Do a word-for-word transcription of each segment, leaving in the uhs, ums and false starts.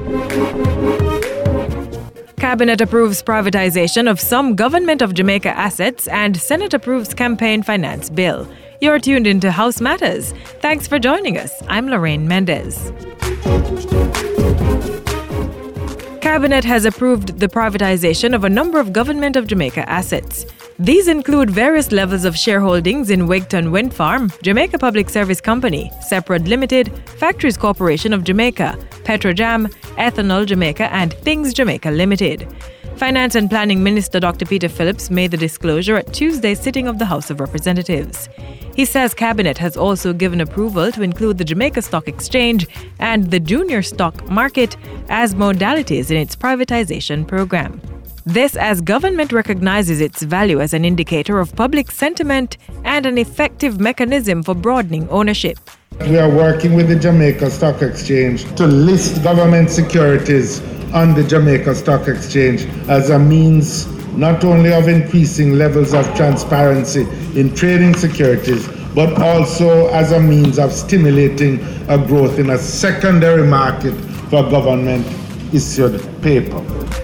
Cabinet approves privatization of some Government of Jamaica assets and Senate approves campaign finance bill. You're tuned into House Matters. Thanks for joining us. I'm Lorraine Mendez. Cabinet has approved the privatization of a number of Government of Jamaica assets. These include various levels of shareholdings in Wigton Wind Farm, Jamaica Public Service Company, Seprod Limited, Factories Corporation of Jamaica, Petrojam, Ethanol Jamaica, and Things Jamaica Limited. Finance and Planning Minister Doctor Peter Phillips made the disclosure at Tuesday's sitting of the House of Representatives. He says Cabinet has also given approval to include the Jamaica Stock Exchange and the Junior Stock Market as modalities in its privatization program. This as government recognizes its value as an indicator of public sentiment and an effective mechanism for broadening ownership. We are working with the Jamaica Stock Exchange to list government securities on the Jamaica Stock Exchange as a means not only of increasing levels of transparency in trading securities, but also as a means of stimulating a growth in a secondary market for government-issued paper.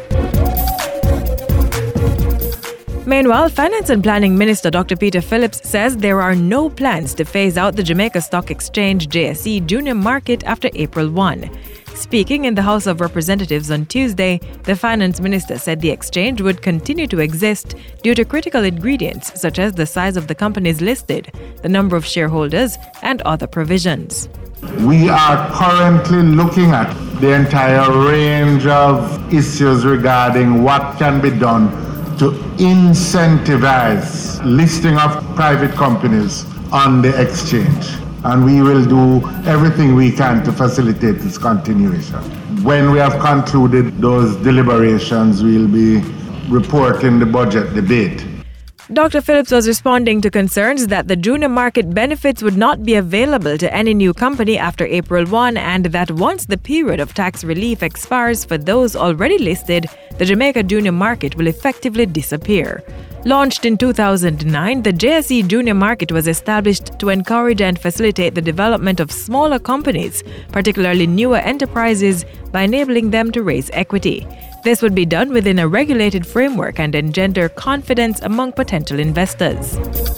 Meanwhile, Finance and Planning Minister Doctor Peter Phillips says there are no plans to phase out the Jamaica Stock Exchange J S E Junior Market after April first. Speaking in the House of Representatives on Tuesday, the Finance Minister said the exchange would continue to exist due to critical ingredients such as the size of the companies listed, the number of shareholders, and other provisions. We are currently looking at the entire range of issues regarding what can be done to incentivize listing of private companies on the exchange. And we will do everything we can to facilitate its continuation. When we have concluded those deliberations, we'll be reporting the budget debate. Doctor Phillips was responding to concerns that the junior market benefits would not be available to any new company after April first and that once the period of tax relief expires for those already listed, the Jamaica Junior Market will effectively disappear. Launched in two thousand nine, the J S E Junior Market was established to encourage and facilitate the development of smaller companies, particularly newer enterprises, by enabling them to raise equity. This would be done within a regulated framework and engender confidence among potential investors.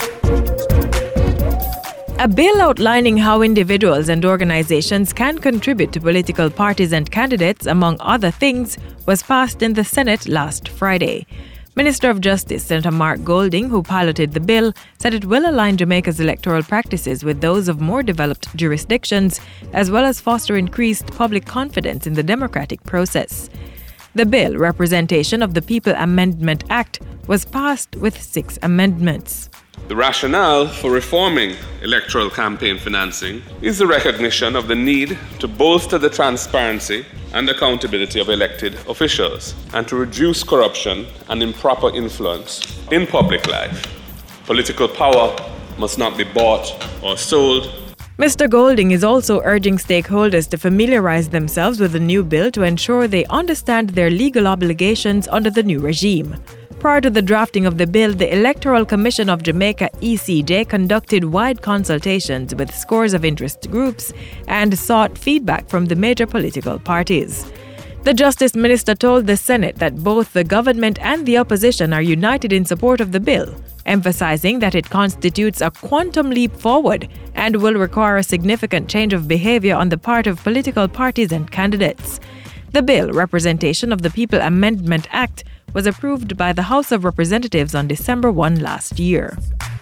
A bill outlining how individuals and organizations can contribute to political parties and candidates, among other things, was passed in the Senate last Friday. Minister of Justice Senator Mark Golding, who piloted the bill, said it will align Jamaica's electoral practices with those of more developed jurisdictions, as well as foster increased public confidence in the democratic process. The bill, Representation of the People Amendment Act, was passed with six amendments. The rationale for reforming electoral campaign financing is the recognition of the need to bolster the transparency and accountability of elected officials and to reduce corruption and improper influence in public life. Political power must not be bought or sold. Mister Golding is also urging stakeholders to familiarize themselves with the new bill to ensure they understand their legal obligations under the new regime. Prior to the drafting of the bill, the Electoral Commission of Jamaica, E C J, conducted wide consultations with scores of interest groups and sought feedback from the major political parties. The Justice Minister told the Senate that both the government and the opposition are united in support of the bill, emphasizing that it constitutes a quantum leap forward and will require a significant change of behavior on the part of political parties and candidates. The bill, Representation of the People Amendment Act, was approved by the House of Representatives on December first last year.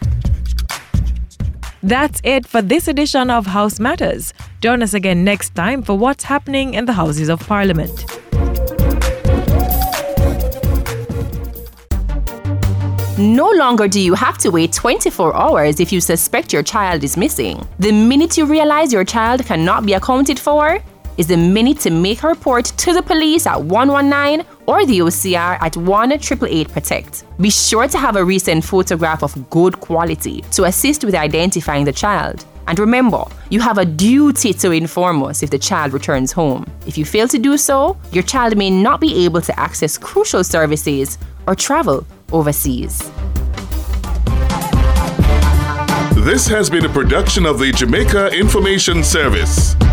That's it for this edition of House Matters. Join us again next time for what's happening in the Houses of Parliament. No longer do you have to wait twenty-four hours if you suspect your child is missing. The minute you realize your child cannot be accounted for is the minute to make a report to the police at one one nine or the O C R at one eight eight eight protect. Be sure to have a recent photograph of good quality to assist with identifying the child. And remember, you have a duty to inform us if the child returns home. If you fail to do so, your child may not be able to access crucial services or travel overseas. This has been a production of the Jamaica Information Service.